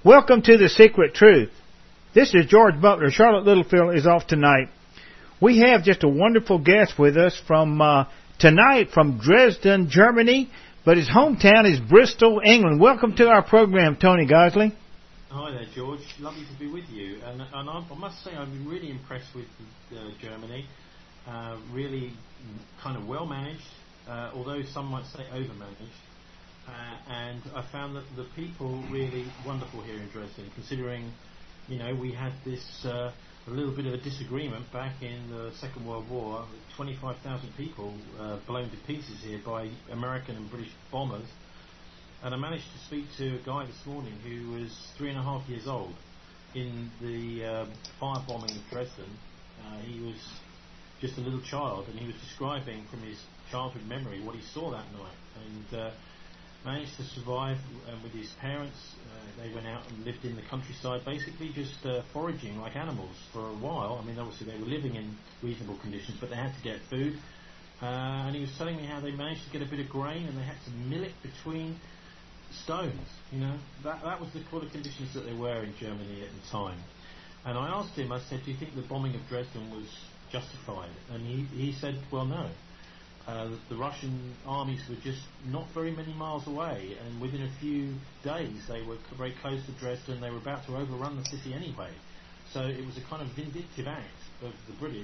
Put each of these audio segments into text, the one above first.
Welcome to The Secret Truth. This is George Butler. Charlotte Littlefield is off tonight. We have just a wonderful guest with us from tonight from Dresden, Germany, but his hometown is Bristol, England. Welcome to our program, Tony Gosley. Hi there, George. Lovely to be with you. And I must say I've been really impressed with Germany. Really kind of well managed, although some might say over managed. And I found that the people really wonderful here in Dresden, considering, we had this a little bit of a disagreement back in the Second World War. 25,000 people blown to pieces here by American and British bombers. And I managed to speak to a guy this morning who was 3.5 years old in the firebombing of Dresden. He was just a little child, and he was describing from his childhood memory what he saw that night. And managed to survive with his parents. They went out and lived in the countryside, basically just foraging like animals for a while. I mean, obviously they were living in reasonable conditions, but they had to get food. And he was telling me how they managed to get a bit of grain and they had to mill it between stones. That was the sort of conditions that they were in Germany at the time. And I asked him, I said, do you think the bombing of Dresden was justified? And he said, well, no. The Russian armies were just not very many miles away, and within a few days they were very close to Dresden. They were about to overrun the city anyway. So it was a kind of vindictive act of the British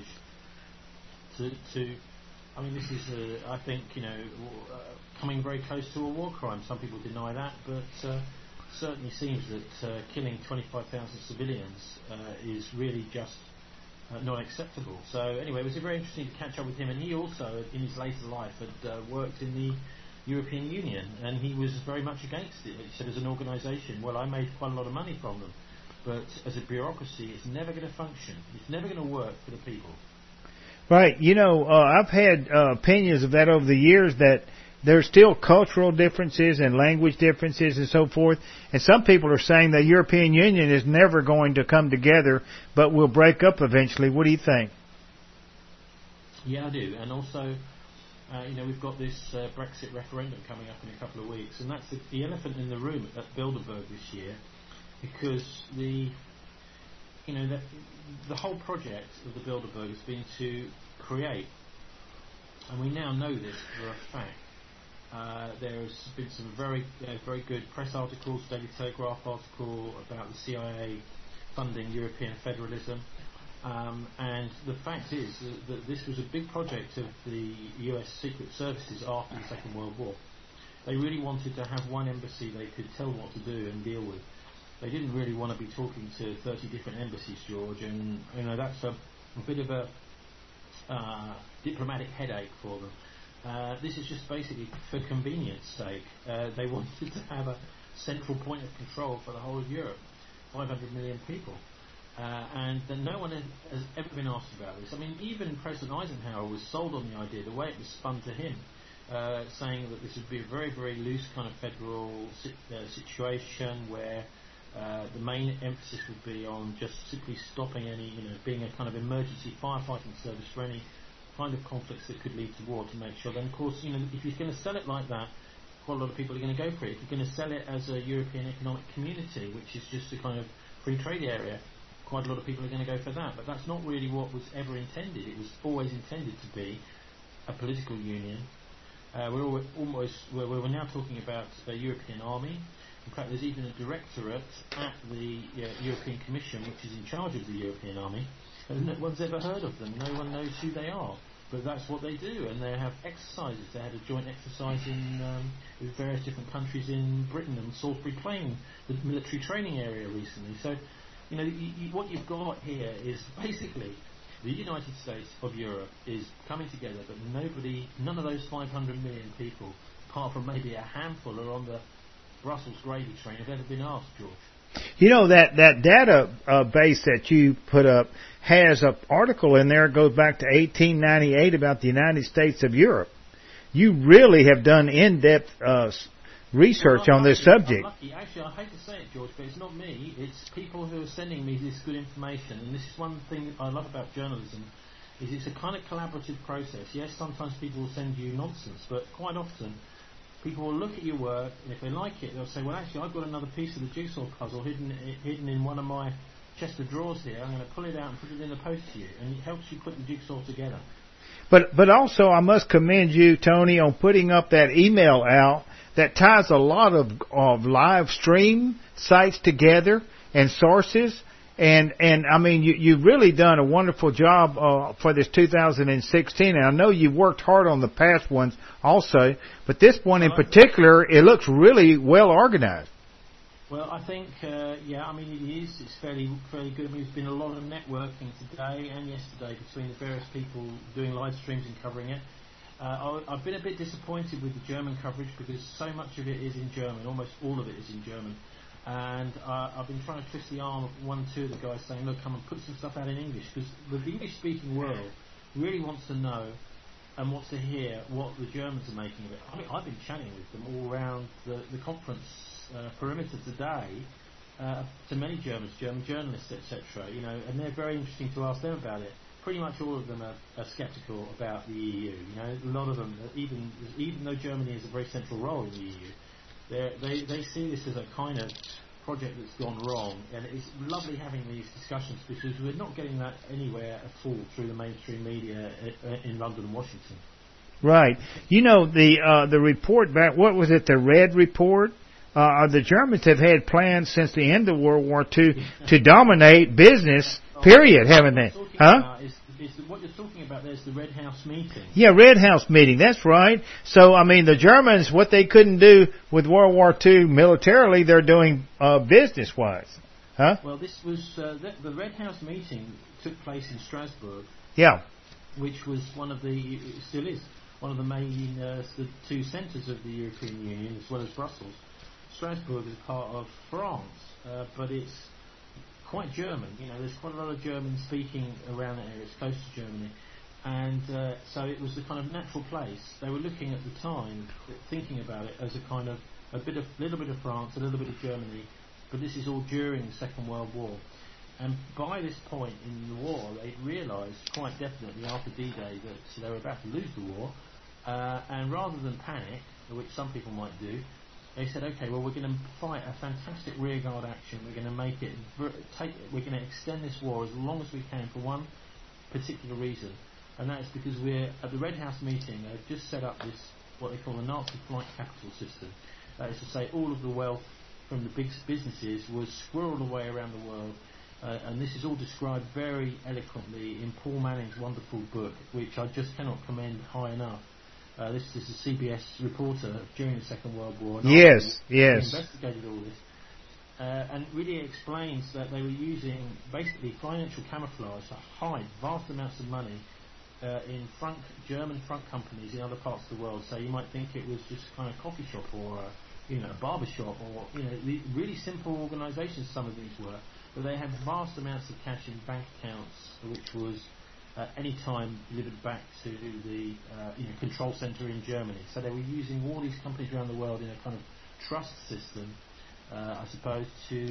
I mean, this is, I think, coming very close to a war crime. Some people deny that, but certainly seems that killing 25,000 civilians is really just not acceptable. So anyway, it was very interesting to catch up with him, and he also, in his later life, had worked in the European Union, and he was very much against it. He said, as an organisation, well, I made quite a lot of money from them, but as a bureaucracy, it's never going to function. It's never going to work for the people. Right. I've had opinions of that over the years, that there's still cultural differences and language differences and so forth. And some people are saying the European Union is never going to come together, but will break up eventually. What do you think? Yeah, I do. And also, we've got this Brexit referendum coming up in a couple of weeks, and that's the elephant in the room at Bilderberg this year, because the whole project of the Bilderberg has been to create, and we now know this for a fact. There's been some very good press articles, Daily Telegraph article about the CIA funding European federalism, and the fact is that this was a big project of the US Secret Services after the Second World War. They really wanted to have one embassy they could tell what to do and deal with. They didn't really want to be talking to 30 different embassies, George, and that's a bit of a diplomatic headache for them. This is just basically for convenience sake. They wanted to have a central point of control for the whole of Europe, 500 million people. And then no one has ever been asked about this. I mean, even President Eisenhower was sold on the idea, the way it was spun to him, saying that this would be a very, very loose kind of federal situation where the main emphasis would be on just simply stopping any, being a kind of emergency firefighting service for any kind of conflicts that could lead to war, to make sure. Then, of course, if you're going to sell it like that, quite a lot of people are going to go for it. If you're going to sell it as a European Economic Community, which is just a kind of free trade area, quite a lot of people are going to go for that. But that's not really what was ever intended. It was always intended to be a political union. We're now talking about a European army. In fact, there's even a directorate at the European Commission which is in charge of the European army, and no one's ever heard of them. No one knows who they are, but that's what they do. And they have exercises. They had a joint exercise with various different countries in Britain and Salisbury Plain, the military training area recently. So, what you've got here is basically the United States of Europe is coming together, but none of those 500 million people, apart from maybe a handful, are on the Brussels gravy train have ever been asked, George. That data base that you put up has an article in there that goes back to 1898 about the United States of Europe. You really have done in-depth research on this subject. I'm lucky. Actually, I hate to say it, George, but it's not me. It's people who are sending me this good information. And this is one thing I love about journalism, is it's a kind of collaborative process. Yes, sometimes people will send you nonsense, but quite often people will look at your work, and if they like it, they'll say, well, actually, I've got another piece of the jigsaw puzzle hidden in one of my chest of drawers here. I'm going to pull it out and put it in the post to you, and it helps you put the jigsaw together. But also, I must commend you, Tony, on putting up that email out that ties a lot of live stream sites together and sources. And I mean, you've really done a wonderful job for this 2016. And I know you've worked hard on the past ones also, but this one in particular, it looks really well organized. Well, I think, I mean, it is. It's fairly good. I mean, there's been a lot of networking today and yesterday between the various people doing live streams and covering it. I've been a bit disappointed with the German coverage because so much of it is in German. Almost all of it is in German. And I've been trying to twist the arm of one or two of the guys saying, look, come and put some stuff out in English, because the English-speaking world really wants to know and wants to hear what the Germans are making of it. I mean, I've been chatting with them all around the conference perimeter today to many Germans, German journalists, etc. You know, and they're very interesting to ask them about it. Pretty much all of them are sceptical about the EU. You know, a lot of them, even though Germany has a very central role in the EU. They see this as a kind of project that's gone wrong, and it's lovely having these discussions because we're not getting that anywhere at all through the mainstream media in London and Washington. Right. You know, the report back, what was it, the Red Report? The Germans have had plans since the end of World War II to dominate business, period, haven't they? Huh? What you're talking about there is the Red House meeting. Yeah, Red House meeting, that's right. So, I mean, the Germans, what they couldn't do with World War II militarily, they're doing business-wise. Huh? Well, this was, the Red House meeting took place in Strasbourg. Yeah. Which was it still is, one of the main, the two centres of the European Union, as well as Brussels. Strasbourg is part of France, but it's quite German. You know, there's quite a lot of German speaking around that area. It's close to Germany, and so it was the kind of natural place. They were looking at the time, thinking about it as a kind of little bit of France, a little bit of Germany, but this is all during the Second World War. And by this point in the war, they realised quite definitely after D-Day that they were about to lose the war, and rather than panic, which some people might do, they said, okay, well, we're going to fight a fantastic rearguard action. We're going to make it, we're going to extend this war as long as we can for one particular reason, and that is because we're at the Red House meeting. They've just set up this what they call the Nazi flight capital system. That is to say, all of the wealth from the big businesses was squirreled away around the world, and this is all described very eloquently in Paul Manning's wonderful book, which I just cannot commend high enough. This is a CBS reporter during the Second World War. Yes. Investigated all this. And really explains that they were using basically financial camouflage to hide vast amounts of money in German front companies in other parts of the world. So you might think it was just kind of coffee shop or a barber shop, or really simple organisations. Some of these were, but they had vast amounts of cash in bank accounts, which was any time delivered back to the control centre in Germany. So they were using all these companies around the world in a kind of trust system, I suppose,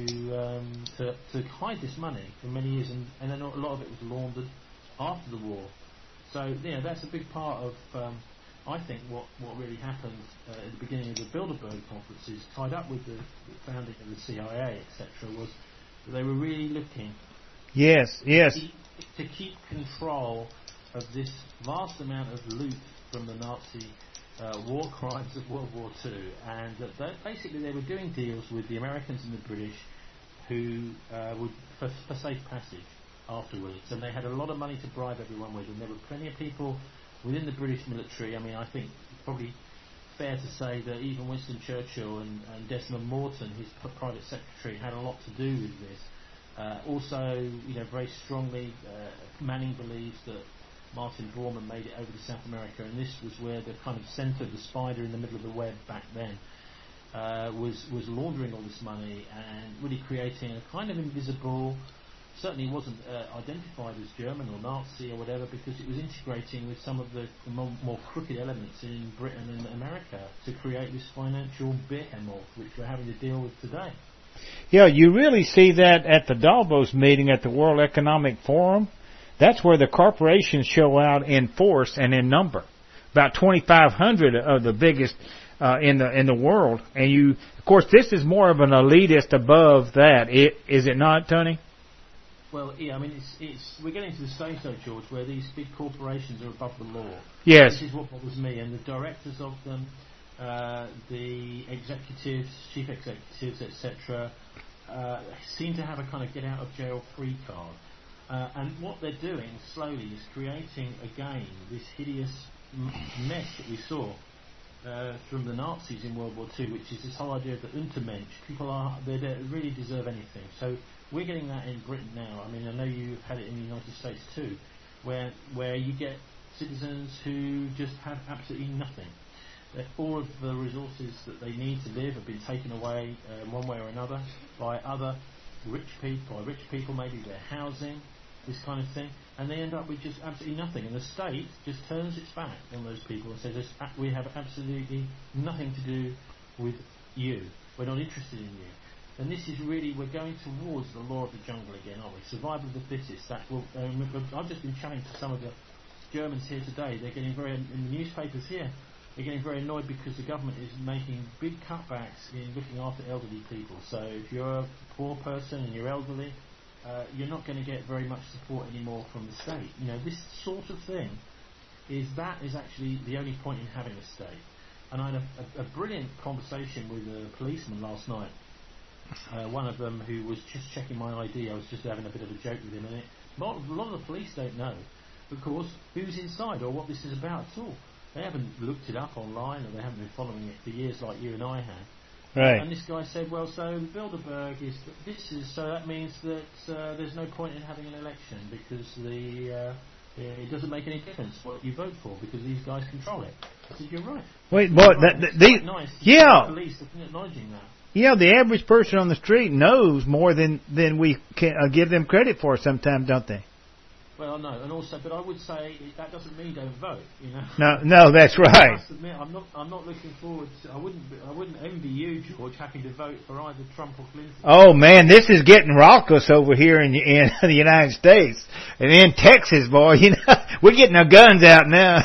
to hide this money for many years, and then a lot of it was laundered after the war. So that's a big part of I think what really happened at the beginning of the Bilderberg conferences, tied up with the founding of the CIA, etc., was that they were really looking to keep control of this vast amount of loot from the Nazi war crimes of World War II, and that basically they were doing deals with the Americans and the British who would for safe passage afterwards, and they had a lot of money to bribe everyone with, and there were plenty of people within the British military. I mean, I think probably fair to say that even Winston Churchill and Desmond Morton, his private secretary, had a lot to do with this. Also, very strongly, Manning believes that Martin Bormann made it over to South America, and this was where the kind of centre, the spider in the middle of the web back then, was laundering all this money and really creating a kind of invisible. Certainly wasn't identified as German or Nazi or whatever, because it was integrating with some of the more crooked elements in Britain and America to create this financial behemoth which we're having to deal with today. Yeah, you really see that at the Davos meeting at the World Economic Forum. That's where the corporations show out in force and in number. About 2,500 of the biggest in the world. And of course, this is more of an elitist above that. Is it not, Tony? Well, yeah, I mean, we're getting to the stage, though, George, where these big corporations are above the law. Yes. This is what bothers me, and the directors of them, the executives, chief executives, etc., seem to have a kind of get-out-of-jail-free card. And what they're doing slowly is creating again this hideous mess that we saw from the Nazis in World War II, which is this whole idea of the Untermensch. People they really deserve anything. So we're getting that in Britain now. I mean, I know you've had it in the United States too, where you get citizens who just have absolutely nothing. All of the resources that they need to live have been taken away one way or another by other rich people, maybe their housing, this kind of thing, and they end up with just absolutely nothing. And the state just turns its back on those people and says, we have absolutely nothing to do with you. We're not interested in you. And this is really, we're going towards the law of the jungle again, aren't we? Survival of the fittest. That will. I've just been chatting to some of the Germans here today. They're getting in the newspapers here. They're getting very annoyed because the government is making big cutbacks in looking after elderly people. So if you're a poor person and you're elderly, you're not going to get very much support anymore from the state. You know, this sort of thing is actually the only point in having a state. And I had a brilliant conversation with a policeman last night. One of them who was just checking my ID. I was just having a bit of a joke with him, and a lot of the police don't know, of course, who's inside or what this is about at all. They haven't looked it up online, or they haven't been following it for years like you and I have. Right. And this guy said, well, so Bilderberg so that means that there's no point in having an election because it doesn't make any difference what you vote for because these guys control it. I said, you're right. Wait, but it's nice yeah. The police acknowledging that. Yeah, the average person on the street knows more than we can give them credit for sometimes, don't they? Well, no, and also, but I would say that doesn't mean don't vote. You No, know. no, that's right. I must admit, I'm not looking forward to. I wouldn't envy you, George, having to vote for either Trump or Clinton. Oh man, this is getting raucous over here in the United States and in Texas, boy. You know, we're getting our guns out now.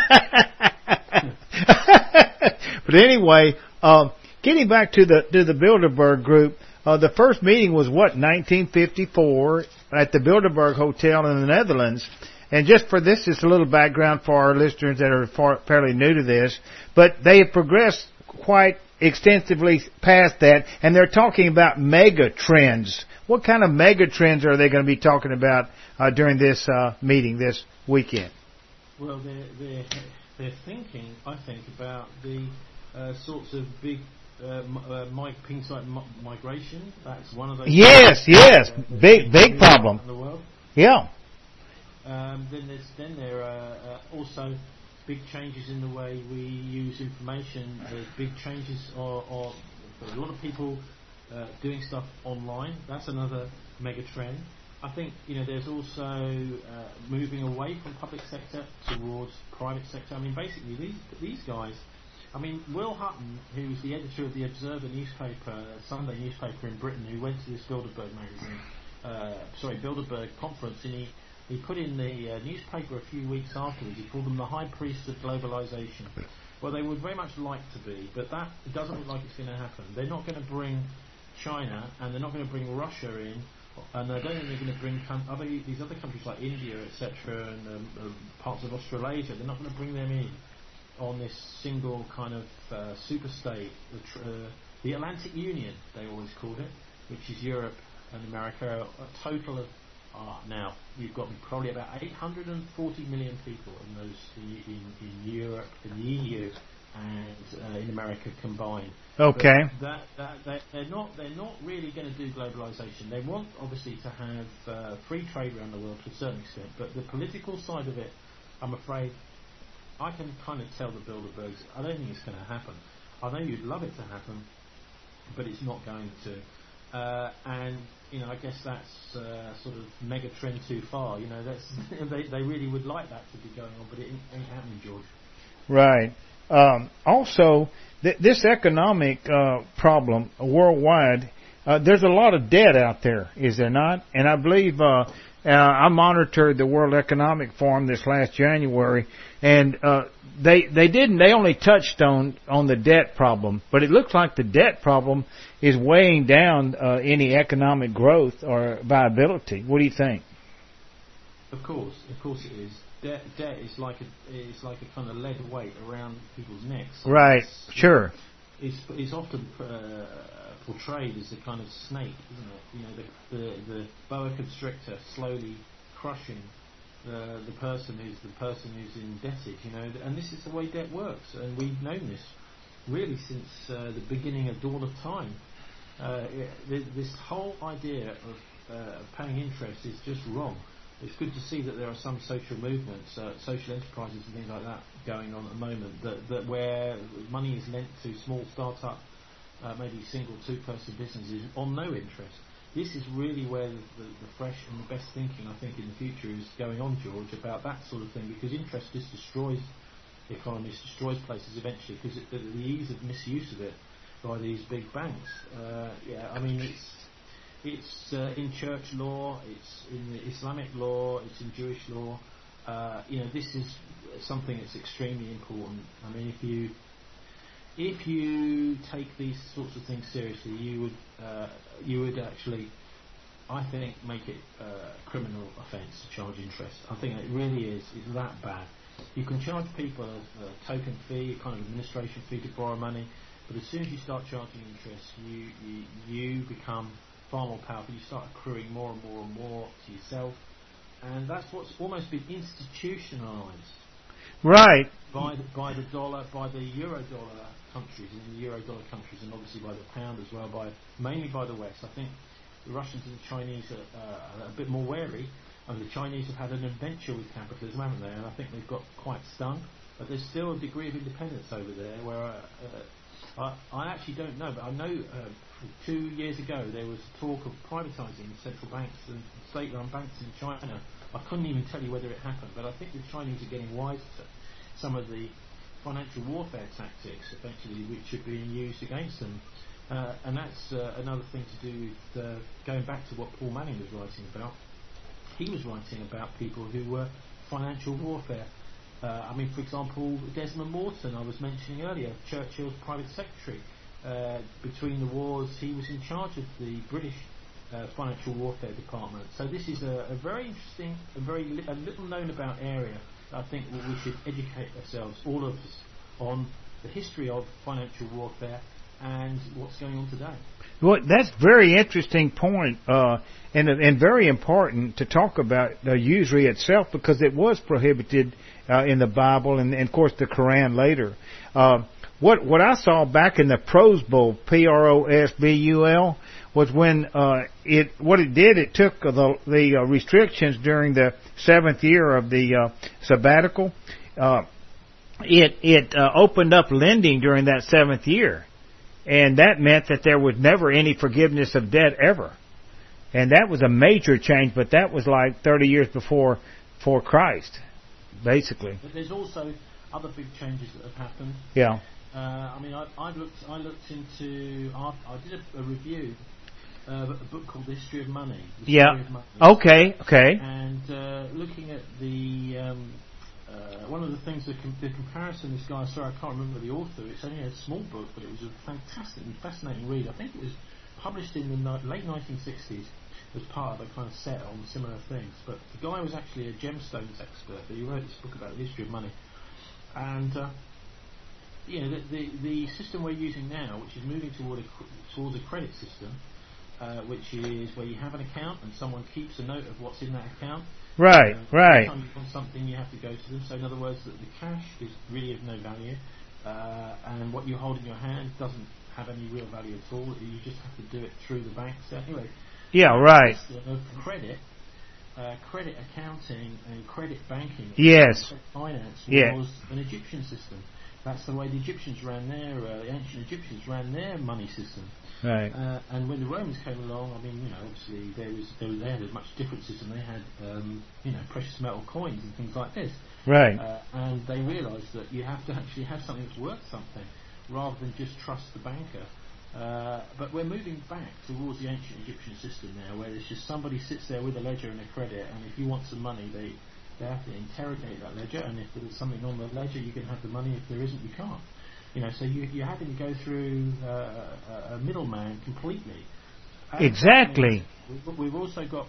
But anyway, getting back to the Bilderberg group. The first meeting was 1954 at the Bilderberg Hotel in the Netherlands. And just for this is a little background for our listeners that are fairly new to this. But they have progressed quite extensively past that, and they're talking about mega trends. What kind of mega trends are they going to be talking about during this meeting this weekend? Well, they're thinking, I think, about the sorts of big things like migration. That's one of those. Yes, big problem. In the world. Yeah. Then there are also big changes in the way we use information. There's big changes or a lot of people doing stuff online. That's another mega trend. I think there's also moving away from public sector towards private sector. I mean, basically these guys. I mean, Will Hutton, who's the editor of the Observer newspaper, Sunday newspaper in Britain, who went to this Bilderberg Bilderberg conference, and he put in the newspaper a few weeks afterwards. He called them the high priests of globalization. Well, they would very much like to be, but that doesn't look like it's going to happen. They're not going to bring China, and they're not going to bring Russia in, and I don't think they're going to bring these other countries like India, etc., and parts of Australasia. They're not going to bring them in on this single kind of super state, the Atlantic Union, they always called it, which is Europe and America, a total of, now, you've got probably about 840 million people in Europe, in the EU, and in America combined. Okay. But they're not really going to do globalization. They want, obviously, to have free trade around the world to a certain extent, but the political side of it, I'm afraid, I can kind of tell the Bilderbergs, I don't think it's going to happen. I know you'd love it to happen, but it's not going to. And I guess that's sort of mega trend too far. That's they really would like that to be going on, but it ain't happening, George. Right. Also, this economic problem worldwide, there's a lot of debt out there, is there not? And I believe I monitored the World Economic Forum this last January, and they only touched on the debt problem, but it looks like the debt problem is weighing down any economic growth or viability. What do you think? Of course it is. Debt is like a kind of lead weight around people's necks. Right. Sure. It's often portrayed as a kind of snake, isn't it? You know, the boa constrictor slowly crushing the person who's indebted. You know, and this is the way debt works, and we've known this really since the beginning of dawn of time. This whole idea of paying interest is just wrong. It's good to see that there are some social movements, social enterprises and things like that going on at the moment, that where money is lent to small start-up, maybe single, two-person businesses on no interest. This is really where the fresh and the best thinking, I think, in the future is going on, George, about that sort of thing, because interest just destroys economies, destroys places eventually, because the ease of misuse of it by these big banks. I mean, it's in church law, it's in the Islamic law, it's in Jewish law. This is something that's extremely important. I mean, if you take these sorts of things seriously, you would actually, I think, make it a criminal offence to charge interest. I think it really is that bad. You can charge people a token fee, a kind of administration fee to borrow money, but as soon as you start charging interest, you become far more powerful. You start accruing more and more and more to yourself, and that's what's almost been institutionalised. Right. By the dollar, by the euro-dollar countries, and the euro-dollar countries, and obviously by the pound as well, mainly by the West. I think the Russians and the Chinese are a bit more wary, and the Chinese have had an adventure with capitalism, haven't they? And I think they've got quite stung, but there's still a degree of independence over there where I actually don't know, but I know 2 years ago there was talk of privatising central banks and state-run banks in China. I couldn't even tell you whether it happened, but I think the Chinese are getting wise to some of the financial warfare tactics, effectively, which are being used against them. And that's another thing to do with going back to what Paul Manning was writing about. He was writing about people who were financial warfare. I mean, for example, Desmond Morton, I was mentioning earlier, Churchill's private secretary. Between the wars, he was in charge of the British financial warfare department. So this is a very interesting, a little known about area. I think we should educate ourselves, all of us, on the history of financial warfare and what's going on today. Well, that's a very interesting point, and very important to talk about usury itself, because it was prohibited in the Bible and of course the Quran later. What I saw back in the Prose Bowl, Prosbul, was when it took the restrictions during the 7th year of the sabbatical. It opened up lending during that 7th year, and that meant that there was never any forgiveness of debt ever, and that was a major change. But that was like 30 years before Christ, basically. But there's also other big changes that have happened. Yeah. I mean, I looked into. I did a review of a book called The History of Money. Yeah. Okay. And looking at the one of the things, the comparison. This guy, sorry, I can't remember the author. It's only a small book, but it was a fantastic and fascinating read. I think it was published in the late 1960s as part of a kind of set on similar things. But the guy was actually a gemstones expert. But he wrote this book about the history of money, and. The system we're using now, which is moving towards a credit system, which is where you have an account and someone keeps a note of what's in that account. Right. Every time you want something, you have to go to them. So in other words, that the cash is really of no value, and what you hold in your hand doesn't have any real value at all. You just have to do it through the bank. So anyway. Yeah. Right. Credit accounting and credit banking. Yes. Finance was an Egyptian system. That's the way the Egyptians ran the ancient Egyptians ran their money system. Right. And when the Romans came along, I mean, obviously they had a much different system. They had, precious metal coins and things like this. Right. And they realised that you have to actually have something that's worth something, rather than just trust the banker But we're moving back towards the ancient Egyptian system now, where there's just somebody sits there with a ledger and a credit, and if you want some money, they have to interrogate that ledger, and if there's something on the ledger, you can have the money. If there isn't, you can't. So you're having to go through a middleman completely. Exactly. We've also got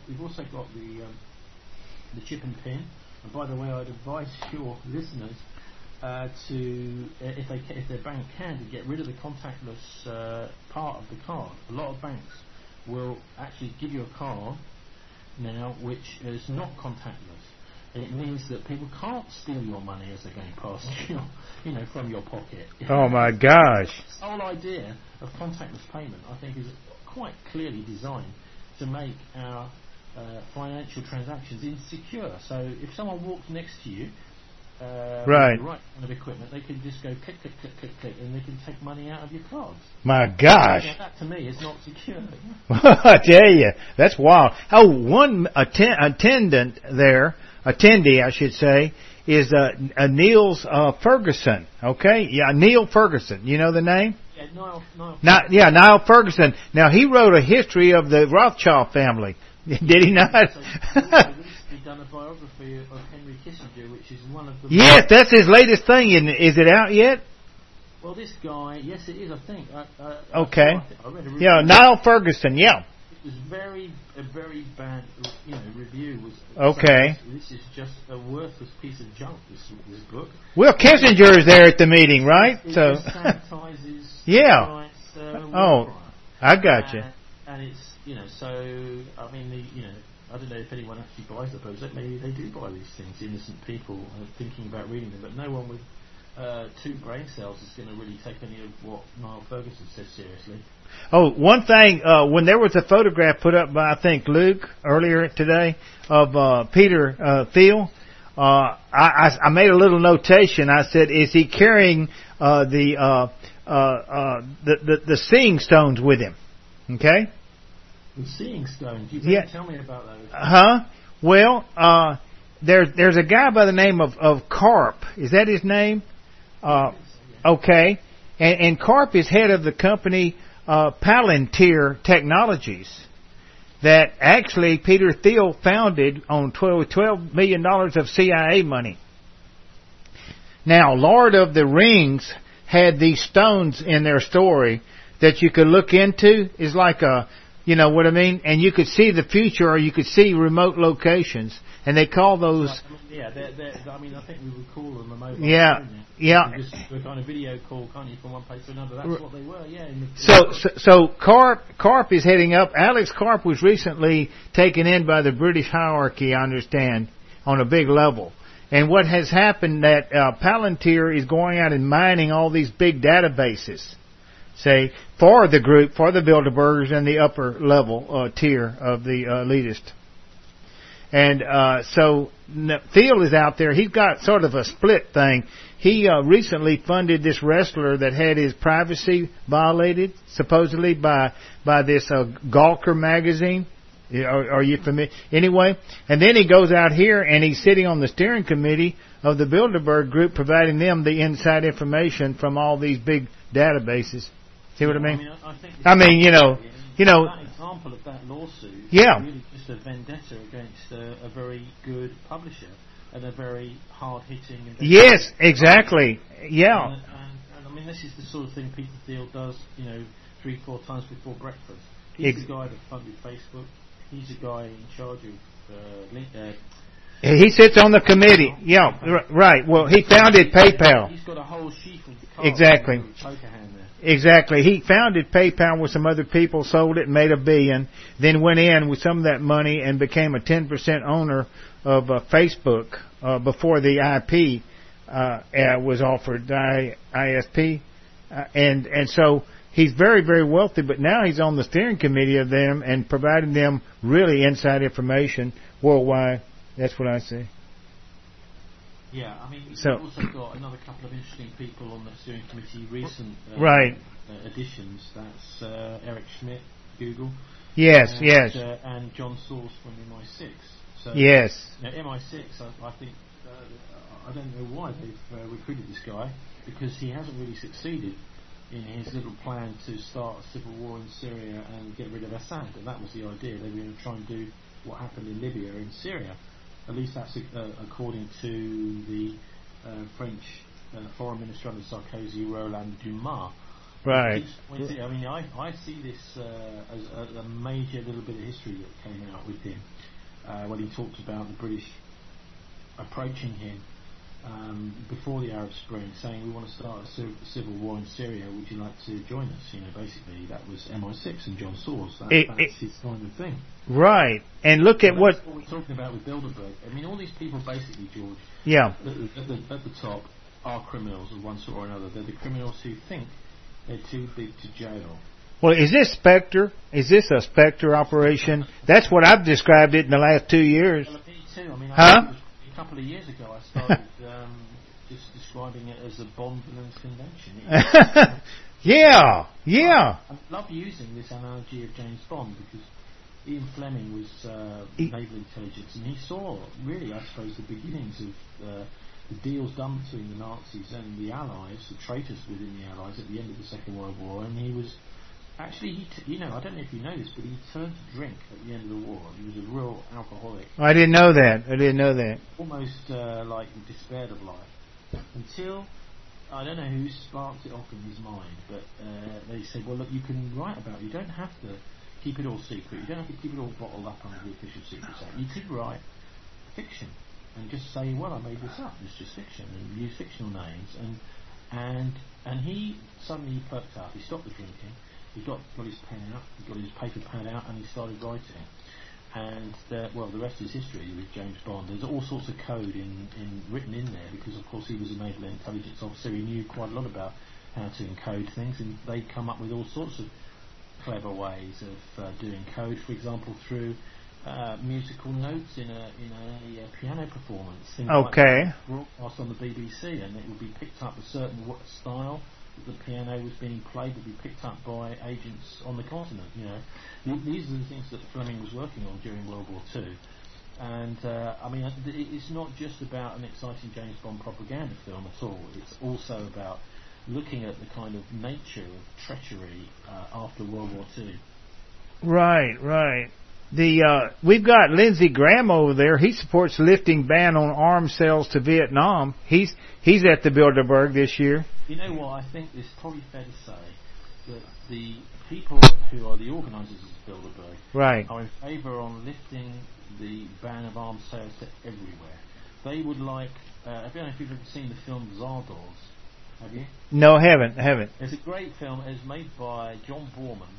the chip and pin. And by the way, I'd advise your listeners to, if their bank can, to get rid of the contactless part of the card. A lot of banks will actually give you a card now which is not contactless. It means that people can't steal your money as they're going past you, from your pocket. Oh my gosh! The whole idea of contactless payment, I think, is quite clearly designed to make our financial transactions insecure. So if someone walks next to you, right, with the right kind of equipment, they can just go click, click, click, click, click, and they can take money out of your cards. My gosh! That to me is not secure. I tell you, that's wild. Oh, one attendee, I should say, is Niels Ferguson. Okay, yeah, Neil Ferguson. You know the name? Yeah, Niall Ferguson. Now he wrote a history of the Rothschild family. Did he not? He's done a biography of Henry Kissinger, which is one of the. Yes, that's his latest thing. Is it out yet? Well, this guy, yes, it is. I think. Okay. I read a review. Yeah, Niall Ferguson. Yeah. It was a very bad, review. Okay. This is just a worthless piece of junk. This book. Well, Kissinger is there at the meeting, right? It so. sanitizes. Yeah. I got you. And it's so I mean I don't know if anyone actually buys the books. Maybe they do buy these things. Innocent people are thinking about reading them, but no one with 2 brain cells is going to really take any of what Niall Ferguson says seriously. Oh, one thing, when there was a photograph put up by, I think, Luke earlier today of Peter Thiel, I made a little notation. I said, is he carrying the seeing stones with him? Okay? The seeing stones? You better tell me about those. Well, there's a guy by the name of Karp. Is that his name? Okay. And Karp is head of the company Palantir Technologies that actually Peter Thiel founded on $12 million of CIA money. Now, Lord of the Rings had these stones in their story that you could look into. Is like a, you know what I mean? And you could see the future, or you could see remote locations. And they call those... Yeah, I mean, I think we would call them a mobile. Yeah, yeah. Just do a kind of video call, can't you, from one place to another? That's what they were, yeah. So Karp is heading up. Alex Karp was recently taken in by the British hierarchy, I understand, on a big level. And what has happened that Palantir is going out and mining all these big databases, say, for the group, for the Bilderbergers and the upper level tier of the elitist. And so Thiel is out there. He's got sort of a split thing. He recently funded this wrestler that had his privacy violated, supposedly by this Gawker magazine. Are you familiar? Anyway, and then he goes out here and he's sitting on the steering committee of the Bilderberg Group, providing them the inside information from all these big databases. See what I mean? I mean, you know. That example of that lawsuit is really just a vendetta against a very good publisher and a very hard-hitting... Yes, exactly. Yeah. And I mean, this is the sort of thing Peter Thiel does, 3-4 times before breakfast. He's the guy that funded Facebook. He's the guy in charge of... he sits on the committee. Yeah, right. Well, he founded PayPal. He's got a whole sheaf of cards. Exactly. Poker hand there. Exactly. He founded PayPal with some other people, sold it, made $1 billion, then went in with some of that money and became a 10% owner of Facebook before the IP was offered, the ISP. And so he's very, very wealthy, but now he's on the steering committee of them and providing them really inside information worldwide. That's what I say. Yeah, I mean, we've also got another couple of interesting people on the steering committee, recent additions. That's Eric Schmidt, Google. Yes, and John Source from MI6. So, yes. Now, MI6, I think, I don't know why they've recruited this guy, because he hasn't really succeeded in his little plan to start a civil war in Syria and get rid of Assad, and that was the idea. They were going to try and do what happened in Libya in Syria. At least that's according to the French Foreign Minister under Sarkozy, Roland Dumas. Right. I mean, I see this as a major little bit of history that came out with him when he talked about the British approaching him before the Arab Spring, saying we want to start a civil war in Syria. Would you like to join us? Basically that was MI6 and John Soros. That's his kind of thing. Right. And look at what we're talking about with Bilderberg. I mean, all these people basically, George. Yeah. At the top are criminals of one sort or another. They're the criminals who think they're too big to jail. Well, is this Spectre? Is this a Spectre operation? That's what I've described it in the last 2 years. Well, me too. I mean, huh? A couple of years ago, I started just describing it as a Bond villains convention. Yeah. I love using this analogy of James Bond because Ian Fleming was naval intelligence, and he saw really, I suppose, the beginnings of the deals done between the Nazis and the Allies, the traitors within the Allies at the end of the Second World War, and he was actually, I don't know if you know this, but he turned to drink at the end of the war. He was a real alcoholic. I didn't know that. Almost like despaired of life. Until, I don't know who sparked it off in his mind, but they said, well, look, you can write about it. You don't have to keep it all secret. You don't have to keep it all bottled up under the Official Secrets Act. You could write fiction and just say, well, I made this up. It's just fiction, and use fictional names. And he suddenly perked up. He stopped the drinking. He got his pen out. He got his paper pad out, and he started writing. And the rest is history with James Bond. There's all sorts of code written in there because, of course, he was a naval intelligence officer. He knew quite a lot about how to encode things, and they'd come up with all sorts of clever ways of doing code. For example, through musical notes in a piano performance. Okay. Like broadcast on the BBC, and it would be picked up a certain style. The piano was being played would be picked up by agents on the continent. These are the things that Fleming was working on during World War II. And I mean, it's not just about an exciting James Bond propaganda film at all. It's also about looking at the kind of nature of treachery after World War II. Right. We've got Lindsey Graham over there. He supports lifting ban on arms sales to Vietnam. He's at the Bilderberg this year. You know what? I think it's probably fair to say that the people who are the organisers of Bilderberg are in favour on lifting the ban of arms sales to everywhere. They would like. I don't know if you've ever seen the film Zardoz. Have you? No, haven't. It's a great film. It's made by John Boorman.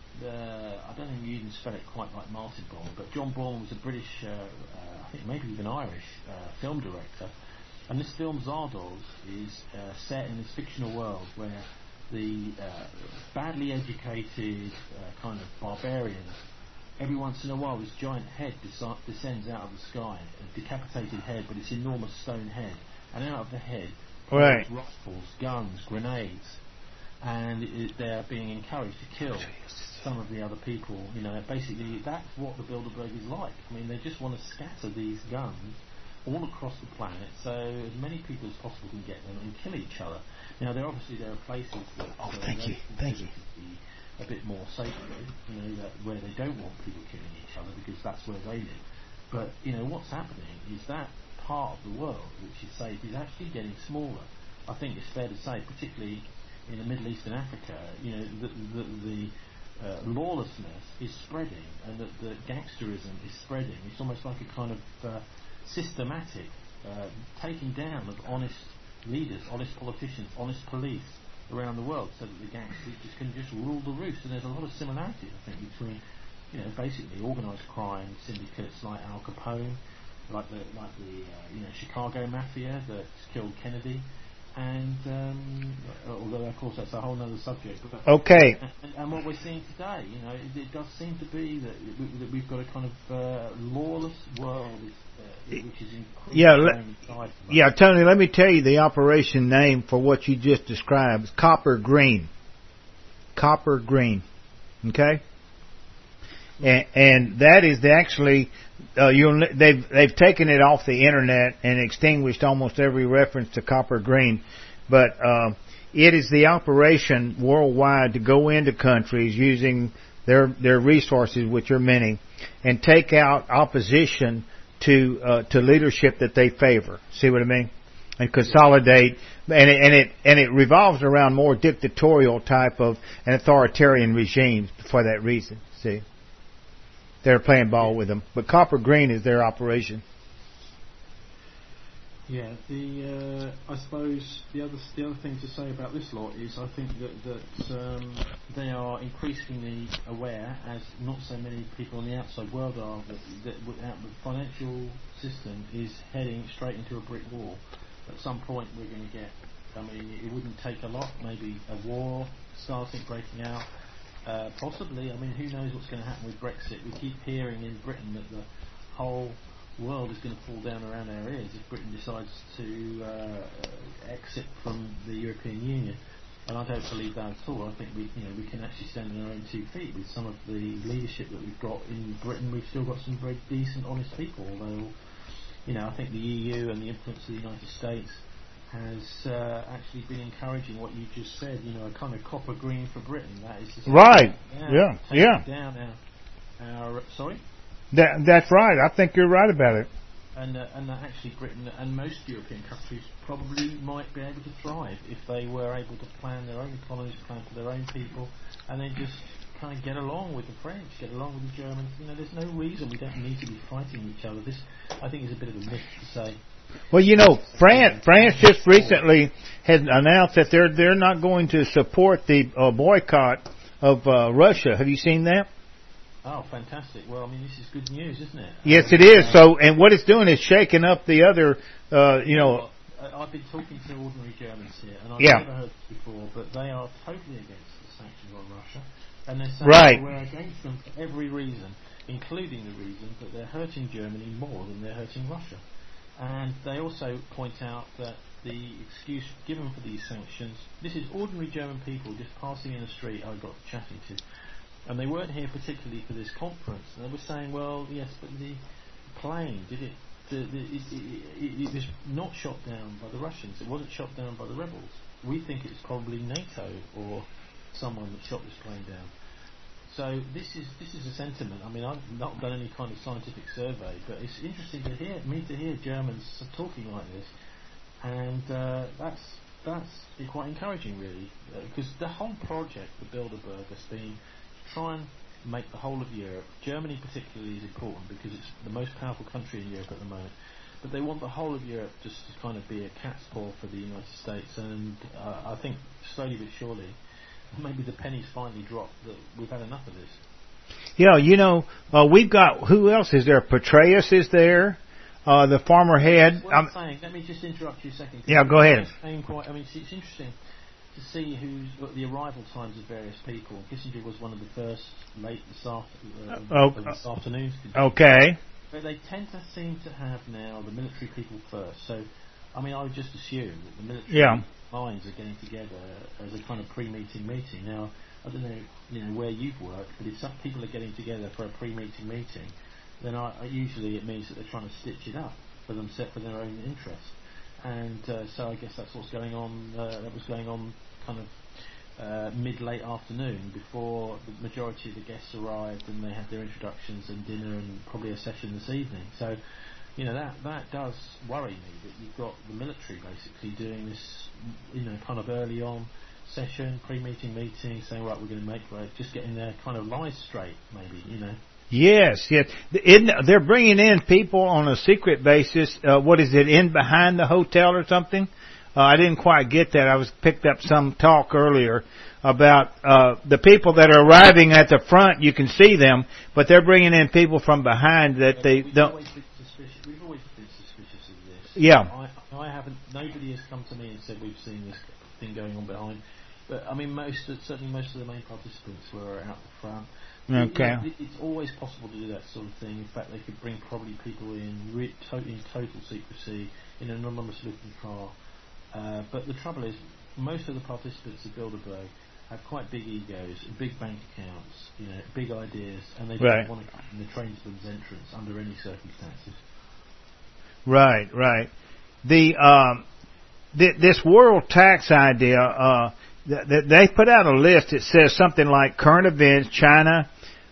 I don't think you even spell it quite like Martin Bourne, but John Bourne was a British, I think maybe even Irish, film director. And this film, Zardoz, is set in this fictional world where the badly educated kind of barbarians, every once in a while this giant head descends out of the sky, a decapitated head, but it's enormous stone head. And out of the head, rifles, guns, grenades. And they're being encouraged to kill some of the other people. Basically that's what the Bilderberg is like. I mean, they just want to scatter these guns all across the planet, so as many people as possible can get them and kill each other. Now, there are places that thank you. Be a bit more sacred, where they don't want people killing each other because that's where they live. But what's happening is that part of the world which is safe is actually getting smaller. I think it's fair to say, particularly in the Middle East and Africa, the lawlessness is spreading, and that the gangsterism is spreading. It's almost like a kind of systematic taking down of honest leaders, honest politicians, honest police around the world, so that the gangsters can just rule the roost. And there's a lot of similarities, I think, between basically organised crime syndicates like Al Capone, like the Chicago Mafia that killed Kennedy. And although of course that's a whole other subject. Okay. And what we're seeing today, it does seem to be that we've got a kind of lawless world, which is increasingly. Tony, let me tell you the operation name for what you just described. It's Copper Green. Copper Green. Okay. And that is actually they've taken it off the internet and extinguished almost every reference to Copper Green, but it is the operation worldwide to go into countries using their resources, which are many, and take out opposition to leadership that they favor. See what I mean? And consolidate, and it revolves around more dictatorial type of and authoritarian regimes for that reason. See, they're playing ball with them, but Copper Green is their operation. Yeah, I suppose the other thing to say about this lot is I think that they are increasingly aware, as not so many people in the outside world are, that the financial system is heading straight into a brick wall. At some point we're going to get, I mean, it wouldn't take a lot, maybe a war starting, breaking out, possibly. I mean, who knows what's going to happen with Brexit. We keep hearing in Britain that the whole world is going to fall down around our ears if Britain decides to exit from the European Union, and I don't believe that at all. I think we can actually stand on our own 2 feet with some of the leadership that we've got in Britain. We've still got some very decent, honest people. Although, I think the EU and the influence of the United States has actually been encouraging what you just said. A kind of copper green for Britain. That is right. Yeah. Down our sorry. That's right. I think you're right about it. And that actually Britain and most European countries probably might be able to thrive if they were able to plan their own economies, plan for their own people, and then just kind of get along with the French, get along with the Germans. There's no reason we don't need to be fighting each other. This, I think, is a bit of a myth to say. Well, France just recently has announced that they're not going to support the boycott of Russia. Have you seen that? Oh, fantastic. Well, I mean, this is good news, isn't it? Yes, it is. So, and what it's doing is shaking up the other, I've been talking to ordinary Germans here, and I've never heard this before, but they are totally against the sanctions on Russia. And they're saying we're against them for every reason, including the reason that they're hurting Germany more than they're hurting Russia. And they also point out that the excuse given for these sanctions, this is ordinary German people just passing in the street I got chatting to. And they weren't here particularly for this conference. And they were saying, well, yes, but the plane, it was not shot down by the Russians. It wasn't shot down by the rebels. We think it's probably NATO or someone that shot this plane down. So this is a sentiment. I mean, I've not done any kind of scientific survey, but it's interesting to hear Germans talking like this, and that's quite encouraging, really, because the whole project, the Bilderberg, has been to try and make the whole of Europe, Germany particularly is important because it's the most powerful country in Europe at the moment, but they want the whole of Europe just to kind of be a cat's paw for the United States, and I think slowly but surely maybe the penny's finally dropped that we've had enough of this. Yeah, we've got, who else is there? Petraeus is there, the former head. Well, let me just interrupt you a second. Yeah, go ahead. It's interesting to see who's got the arrival times of various people. Kissinger was one of the first late this afternoon. Okay. But they tend to seem to have now the military people first. So, I mean, I would just assume that the military minds are getting together as a kind of pre-meeting meeting. Now, I don't know, where you've worked, but if some people are getting together for a pre-meeting meeting, then usually it means that they're trying to stitch it up for their own interest. And so I guess that's what's going on. That was going on kind of mid-late afternoon before the majority of the guests arrived, and they had their introductions and dinner and probably a session this evening. So, that does worry me that you've got the military basically doing this, kind of early on session, pre-meeting meeting, saying, right, we're going to just getting their kind of lies straight, maybe, Yes. They're bringing in people on a secret basis. What is it, in behind the hotel or something? I didn't quite get that. I picked up some talk earlier about the people that are arriving at the front. You can see them, but they're bringing in people from behind that they don't. We've always been suspicious of this. Yeah. I haven't. Nobody has come to me and said we've seen this thing going on behind. But I mean, certainly most of the main participants were out the front. Okay. It's always possible to do that sort of thing. In fact, they could bring probably people in total secrecy in an anonymous looking car. But the trouble is, most of the participants at Bilderberg have quite big egos, big bank accounts, big ideas, and they don't want to come in the tradesman's entrance under any circumstances. Right. this world tax idea, they put out a list that says something like current events, China,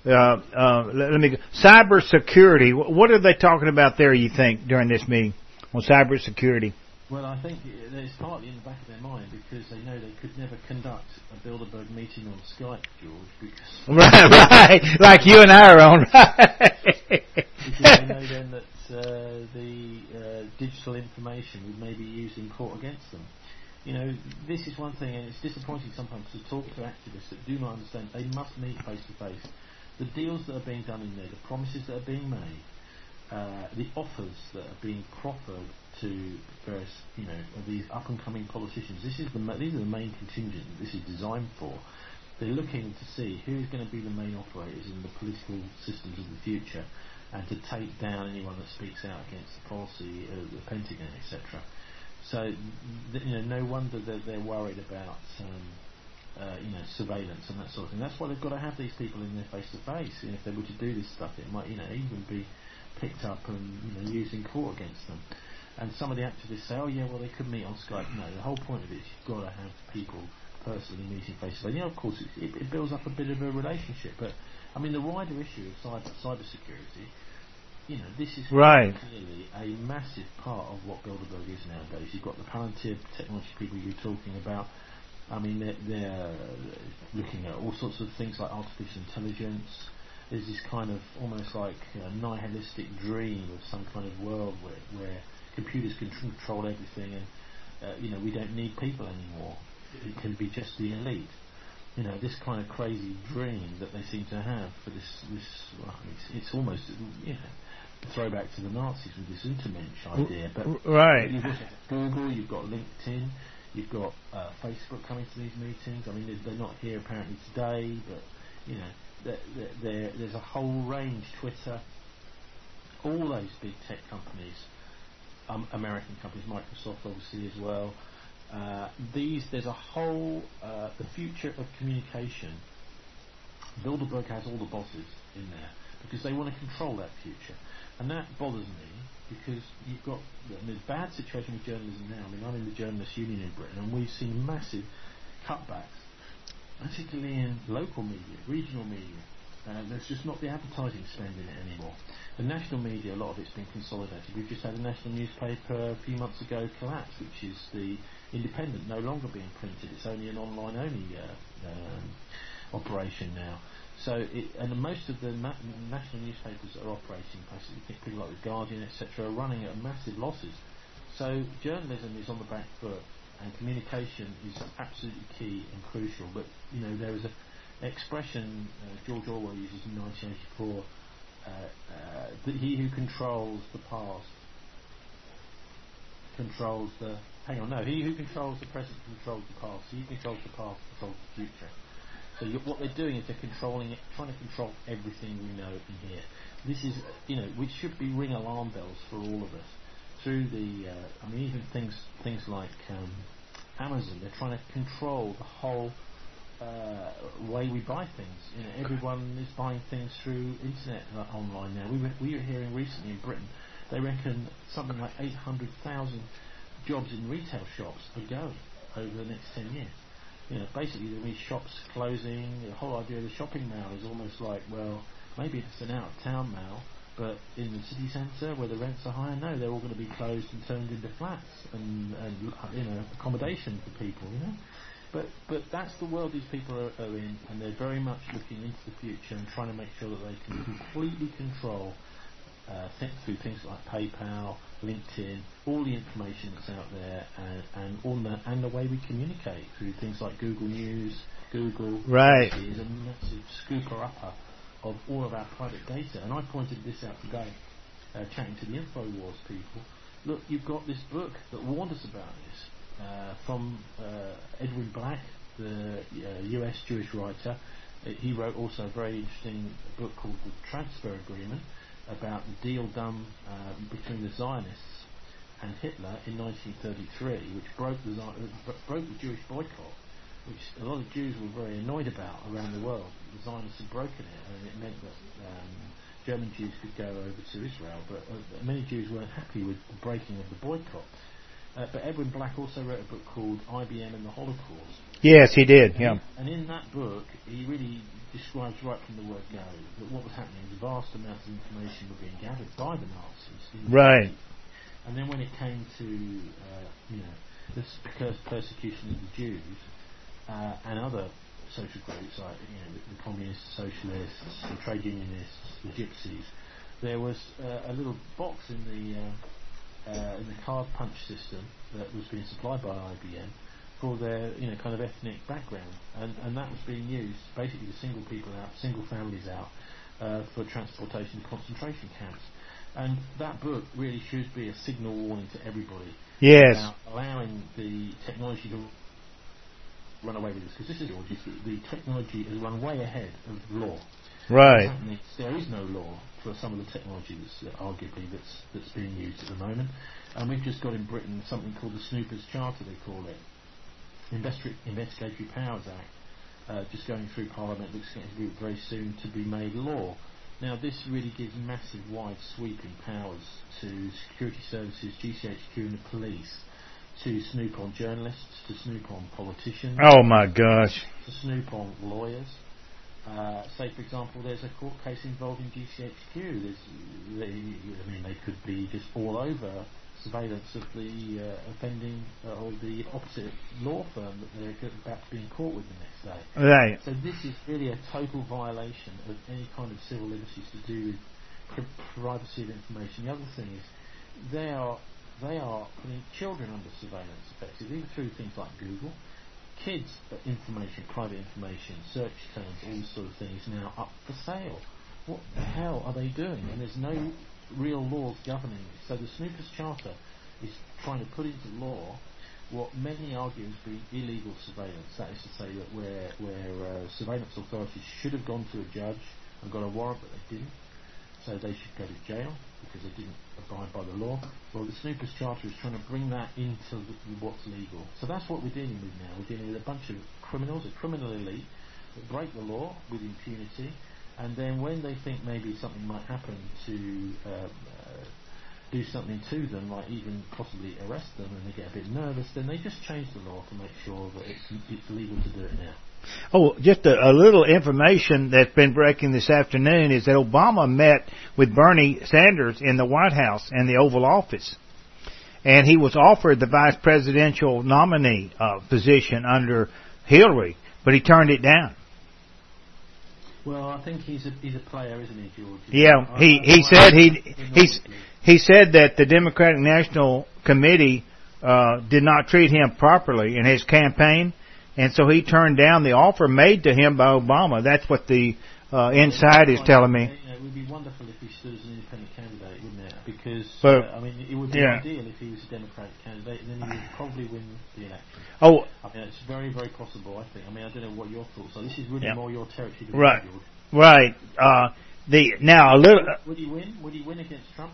let me go, cyber security. What are they talking about there, you think, during this meeting on cyber security? Well, I think it's partly in the back of their mind because they know they could never conduct a Bilderberg meeting on Skype, George, because right, like you and I are on. Because they know then that the digital information would maybe used in court against them. You know, this is one thing, and it's disappointing sometimes to talk to activists that do not understand they must meet face to face. The deals that are being done in there, the promises that are being made, the offers that are being proffered to various, of these up and coming politicians. These are the main contingent that this is designed for. They're looking to see who's going to be the main operators in the political systems of the future, and to take down anyone that speaks out against the policy of the Pentagon, etc. So, no wonder that they're worried about, surveillance and that sort of thing. That's why they've got to have these people in there face to face. If they were to do this stuff, it might, even be picked up and used in court against them. And some of the activists say, oh yeah, well they could meet on Skype. No, the whole point of it is you've got to have people personally meeting face to face. Of course, it builds up a bit of a relationship. But I mean, the wider issue of cyber security, this is right. Clearly a massive part of what Bilderberg is nowadays. You've got the Palantir technology people you're talking about. I mean, they're looking at all sorts of things like artificial intelligence. There's this kind of almost like nihilistic dream of some kind of world where computers can control everything, and we don't need people anymore. It can be just the elite. This kind of crazy dream that they seem to have for this. It's almost a throwback to the Nazis with this Untermensch idea. But right. You've got Google, you've got LinkedIn, you've got Facebook coming to these meetings. I mean, they're not here apparently today, but there's a whole range. Twitter, all those big tech companies. American companies, Microsoft obviously as well. There's a whole the future of communication. Bilderberg has all the bosses in there because they want to control that future, and that bothers me because you've got there's a bad situation with journalism now. I mean, I'm in the Journalists Union in Britain, and we've seen massive cutbacks, particularly in local media, regional media. There's just not the advertising spend in it anymore. The national media, a lot of it's been consolidated. We've just had a national newspaper a few months ago collapse, which is the Independent, no longer being printed. It's only an online-only operation now. So, and most of the national newspapers that are operating, people like the Guardian, etc., are running at massive losses. So, journalism is on the back foot, and communication is absolutely key and crucial. But there is an expression George Orwell uses in 1984. That he who controls the past controls the. He who controls the present controls the past. He who controls the past controls the future. So what they're doing is they're controlling it, trying to control everything we know in here. This is, which should be ring alarm bells for all of us. Through the, even things like Amazon, they're trying to control the whole way we buy things. Everyone is buying things through internet online now. We were hearing recently in Britain, they reckon something like 800,000 jobs in retail shops are going over the next 10 years. Basically there'll be shops closing. The whole idea of the shopping mall is almost like, well, maybe it's an out-of-town mall, but in the city centre where the rents are higher, no, they're all going to be closed and turned into flats and accommodation for people. But that's the world these people are in, and they're very much looking into the future and trying to make sure that they can completely control through things like PayPal, LinkedIn, all the information that's out there, and the way we communicate through things like Google News. Google right. is a massive scooper-upper of all of our private data. And I pointed this out today, chatting to the InfoWars people. Look, you've got this book that warned us about this from Edwin Black, the US Jewish writer. He wrote also a very interesting book called The Transfer Agreement, about the deal done between the Zionists and Hitler in 1933, which broke the Jewish boycott, which a lot of Jews were very annoyed about around the world. The Zionists had broken it, and it meant that German Jews could go over to Israel, but many Jews weren't happy with the breaking of the boycott. But Edwin Black also wrote a book called IBM and the Holocaust. Yes, he did. And in that book, he really describes right from the word go that what was happening was vast amounts of information were being gathered by the Nazis. Right. And then when it came to this persecution of the Jews and other social groups like the communists, socialists, the trade unionists, the gypsies, there was a little box in the card punch system that was being supplied by IBM for their kind of ethnic background, and that was being used basically to single people out, single families out for transportation to concentration camps. And that book really should be a signal warning to everybody about allowing the technology to run away with this, because this is the technology has run way ahead of law. Right. There is no law for some of the technology that's arguably that's being used at the moment, and we've just got in Britain something called the Snoopers Charter, they call it, Investigatory Powers Act, just going through Parliament, looks going to be very soon to be made law. Now this really gives massive, wide, sweeping powers to security services, GCHQ and the police to snoop on journalists, to snoop on politicians. Oh my gosh. To snoop on lawyers. Say, for example, there's a court case involving GCHQ. They could be just all over surveillance of the offending or the opposite law firm that they're about to be in court with the next day. Right. So this is really a total violation of any kind of civil liberties to do with privacy of information. The other thing is they are putting children under surveillance effectively through things like Google. Kids' information, private information, search terms, all these sort of things now up for sale. What the hell are they doing? And there's no real laws governing it. So the Snoopers Charter is trying to put into law what many argue has been illegal surveillance. That is to say that where surveillance authorities should have gone to a judge and got a warrant, but they didn't. So they should go to jail because they didn't abide by the law. Well, the Snoopers Charter is trying to bring that into what's legal. So that's what we're dealing with now. We're dealing with a bunch of criminals, a criminal elite, that break the law with impunity, and then when they think maybe something might happen to do something to them, like even possibly arrest them, and they get a bit nervous, then they just change the law to make sure that it's legal to do it now. Oh, just a little information that's been breaking this afternoon is that Obama met with Bernie Sanders in the White House and the Oval Office. And he was offered the vice presidential nominee position under Hillary, but he turned it down. Well, I think he's a player, isn't he, George? Yeah, he said that the Democratic National Committee did not treat him properly in his campaign. And so he turned down the offer made to him by Obama. That's what the inside is telling me. It would be wonderful if he stood as an independent candidate, wouldn't it? Because, it would be ideal if he was a Democratic candidate, and then he would probably win the election. Oh, it's very, very possible, I think. I don't know what your thoughts are. This is really more your territory than right. George. Right. Would he win? Would he win against Trump?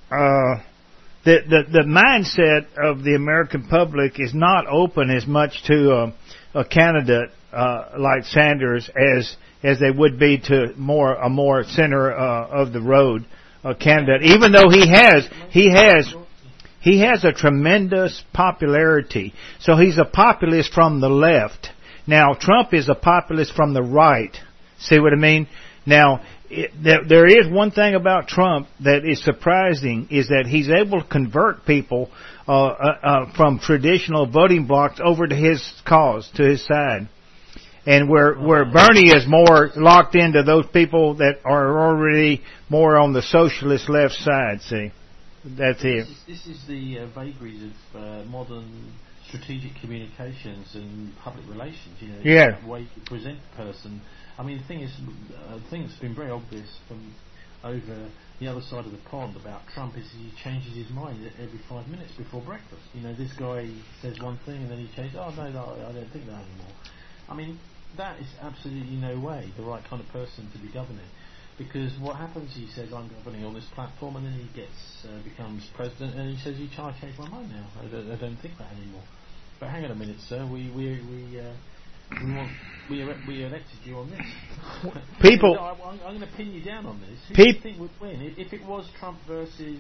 The mindset of the American public is not open as much to a candidate like Sanders as they would be to a more center of the road candidate. Even though he has a tremendous popularity, so he's a populist from the left. Now Trump is a populist from the right. See what I mean? Now there is one thing about Trump that is surprising, is that he's able to convert people from traditional voting blocks over to his cause, to his side. And where Bernie is more locked into those people that are already more on the socialist left side, see. That's it. This is the vagaries of modern strategic communications and public relations. The way you present a person. The thing that's been very obvious from over the other side of the pond about Trump is he changes his mind every 5 minutes before breakfast. This guy says one thing and then he changes. Oh no, I don't think that anymore. That is absolutely no way the right kind of person to be governing. Because what happens, he says, I'm governing on this platform, and then he becomes president, and he says, I changed my mind now. I don't think that anymore. But hang on a minute, sir. we elected you on this. People, I'm going to pin you down on this. Who do you think would win if it was Trump versus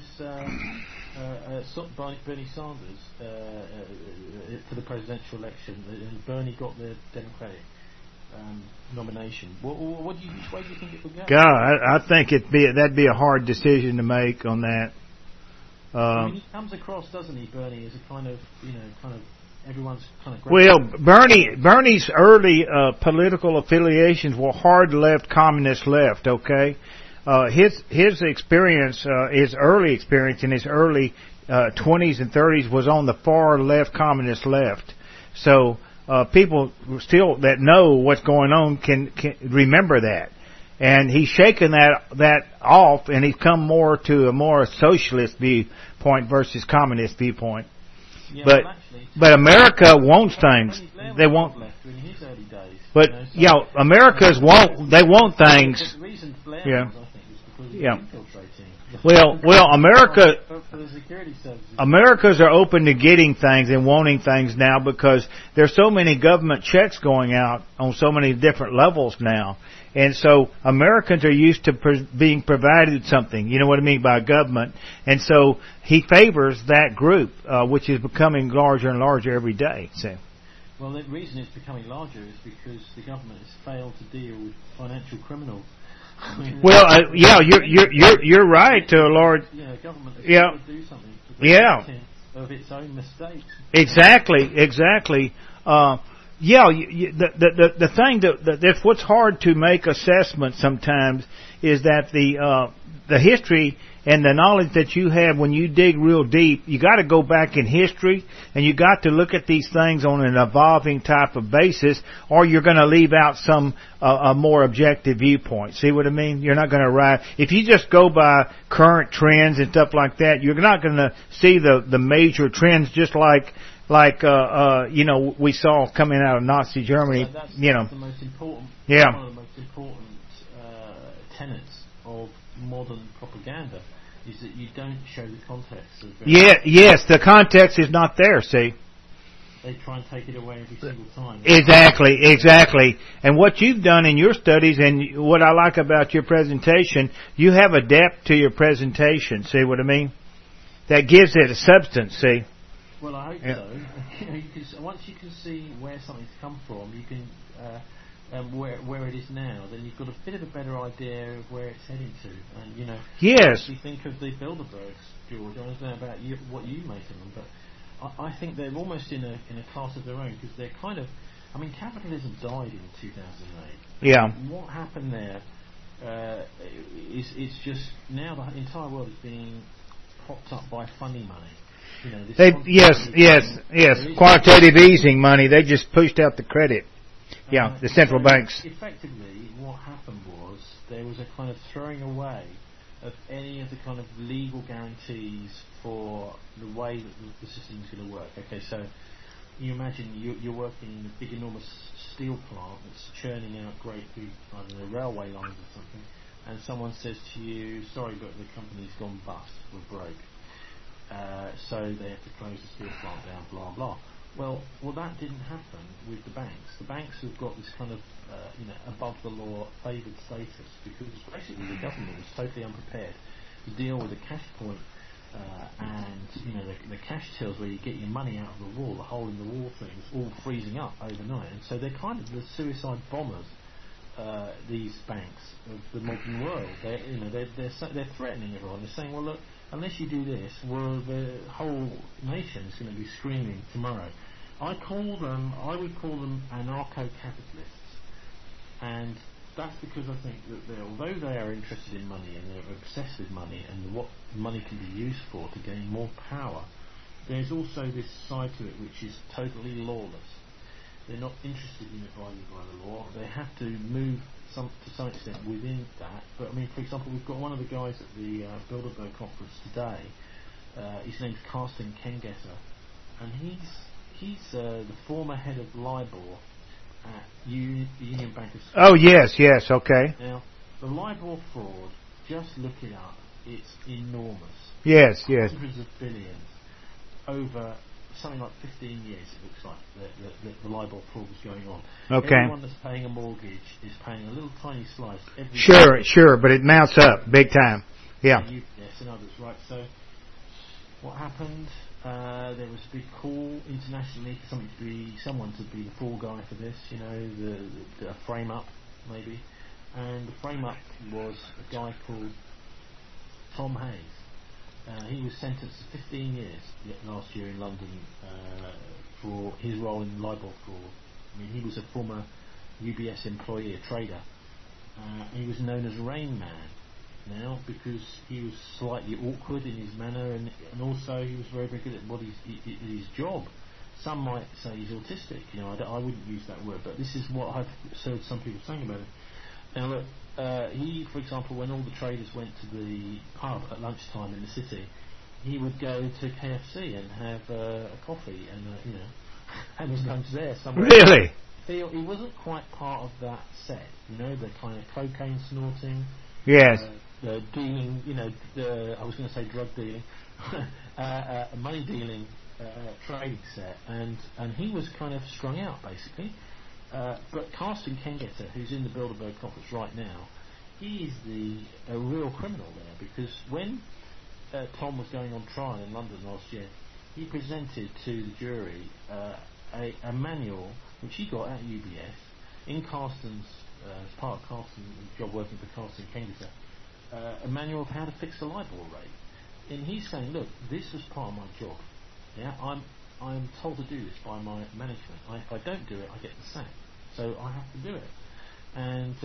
Bernie Sanders for the presidential election, and Bernie got the Democratic nomination? Which way do you think it would go? God, I think that'd be a hard decision to make on that. I mean, he comes across, doesn't he, Bernie, as a kind of everyone's kind of. Well, Bernie's early political affiliations were hard left, communist left. Okay, his experience, his early experience in his early 20s and 30s was on the far left, communist left. So people still that know what's going on can remember that. And he's shaken that off, and he's come more to a more socialist viewpoint versus communist viewpoint. Yeah, but America wants things. They want. Left in his early days, but Americans want. They want things. The reason Blair was, I think, is because yeah. of infiltrating. Well, America. For the security services. Americans are open to getting things and wanting things now because there's so many government checks going out on so many different levels now. And so Americans are used to being provided something, you know what I mean, by government. And so he favors that group, which is becoming larger and larger every day. So. Well, the reason it's becoming larger is because the government has failed to deal with financial criminals. Well, you're right to a large. Yeah, government has got to do something to prevent of its own mistakes. Exactly. The thing that's what's hard to make assessment sometimes is that the history and the knowledge that you have when you dig real deep, you got to go back in history and you got to look at these things on an evolving type of basis, or you're going to leave out some a more objective viewpoint. See what I mean? You're not going to arrive if you just go by current trends and stuff like that. You're not going to see the major trends, just like we saw coming out of Nazi Germany. That's the most important. Yeah. One of the most important tenets of modern propaganda is that you don't show the context of yes, the context is not there, see. They try and take it away every single time. Exactly. And what you've done in your studies, and what I like about your presentation, you have a depth to your presentation, see what I mean? That gives it a substance, see. Well, I hope so. Once you can see where something's come from, you can where it is now, then you've got a bit of a better idea of where it's heading to. And yes. You think of the Bilderbergs, George. I don't know about what you make of them, but I think they're almost in a class of their own because they're kind of. I mean, capitalism died in 2008. Yeah. What happened there is it's just now the entire world is being propped up by funny money. Yes. Quantitative easing money. They just pushed out the credit. The central banks. Effectively, what happened was there was a kind of throwing away of any of the kind of legal guarantees for the way that the system is going to work. Okay, so you imagine you're working in a big, enormous steel plant that's churning out great big, I don't know, railway lines or something, and someone says to you, sorry, but the company's gone bust, we're broke. So they have to close the steel plant down, blah, blah. Well, that didn't happen with the banks. The banks have got this kind of, above the law favoured status because basically the government was totally unprepared to deal with the cash point and the cash tills where you get your money out of the wall, the hole in the wall things, all freezing up overnight. And so they're kind of the suicide bombers. These banks of the modern world, they're threatening everyone. They're saying, well, look, unless you do this, well, the whole nation is going to be screaming tomorrow. I would call them anarcho-capitalists, and that's because I think that although they are interested in money and they're obsessed with money and what money can be used for to gain more power, there's also this side to it which is totally lawless. They're not interested in abiding by the law. They have to move to some extent within that. But I mean, for example, we've got one of the guys at the Bilderberg conference today. His name's Carsten Kengeter, and he's the former head of LIBOR at the Union Bank of Scotland. Oh yes, okay. Now, the LIBOR fraud, just look it up. It's enormous. Yes. Hundreds of billions over something like 15 years, it looks like, the LIBOR floor was going on. Okay. Everyone that's paying a mortgage is paying a little tiny slice every Sure, but it mounts up big time. Yeah. Yes, and others, right. So what happened? There was a big call internationally for someone to be the fall guy for this, the frame up, maybe. And the frame up was a guy called Tom Hayes. He was sentenced to 15 years last year in London for his role in LIBOR fraud. I mean, he was a former UBS employee, a trader. He was known as Rain Man now because he was slightly awkward in his manner, and also he was very, very good at his job. Some might say he's autistic. I wouldn't use that word, but this is what I've heard some people saying about him. Now look, he, for example, when all the traders went to the pub at lunchtime in the city, he would go to KFC and have a coffee and have his lunch there somewhere. Really? He wasn't quite part of that set, the kind of cocaine snorting. Yes. Dealing, I was going to say drug dealing, money dealing trading set, and he was kind of strung out basically. But Carsten Kengeter, who's in the Bilderberg conference right now, he is a real criminal there, because when Tom was going on trial in London last year, he presented to the jury a manual which he got at UBS in Carsten's, as part of Carsten's job working for Carsten Kengeter, a manual of how to fix the LIBOR rate. And he's saying, look, this was part of my job. Yeah, I'm told to do this by my management. If I don't do it, I get the sack. So I have to do it. And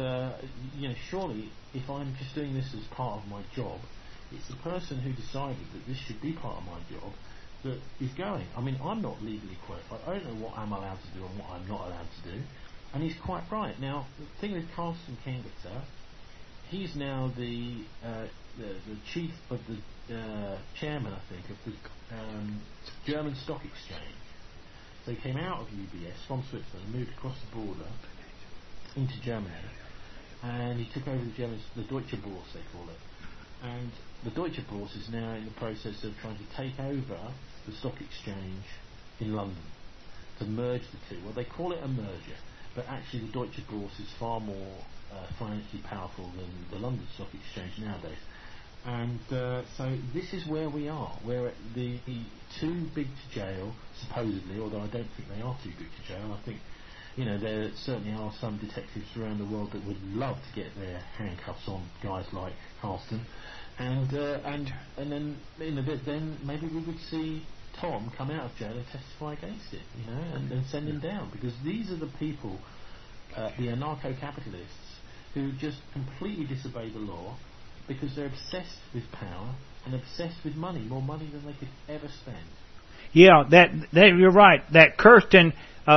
surely, if I'm just doing this as part of my job, it's the person who decided that this should be part of my job that is going. I mean, I'm not legally qualified. I don't know what I'm allowed to do and what I'm not allowed to do. And he's quite right. Now, the thing with Carsten Kengeter, he's now the chief of the chairman, I think, of the German Stock Exchange. So he came out of UBS from Switzerland and moved across the border into Germany, and he took over the Deutsche Börse, they call it. And the Deutsche Börse is now in the process of trying to take over the stock exchange in London, to merge the two. Well, they call it a merger, but actually the Deutsche Börse is far more financially powerful than the London Stock Exchange nowadays. And so this is where we are. We're the too big to jail, supposedly, although I don't think they are too big to jail. I think, there certainly are some detectives around the world that would love to get their handcuffs on guys like Carsten. And then then maybe we would see Tom come out of jail and testify against it, and send him down, because these are the people, the anarcho-capitalists, who just completely disobey the law because they're obsessed with power and obsessed with money, more money than they could ever spend. Yeah, that you're right. That Kirsten